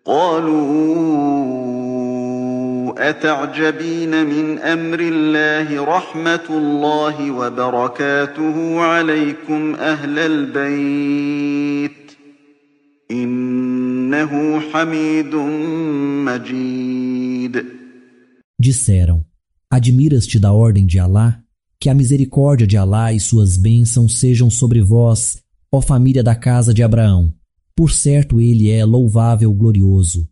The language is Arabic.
قالوا أتعجبين من أمر الله رحمة الله وبركاته عليكم أهل البيت إنه حميد مجيد. Disseram: Admiras-te da ordem de Alá? Que a misericórdia de Alá e suas bênçãos sejam sobre vós, ó família da casa de Abraão. Por certo ele é louvável glorioso.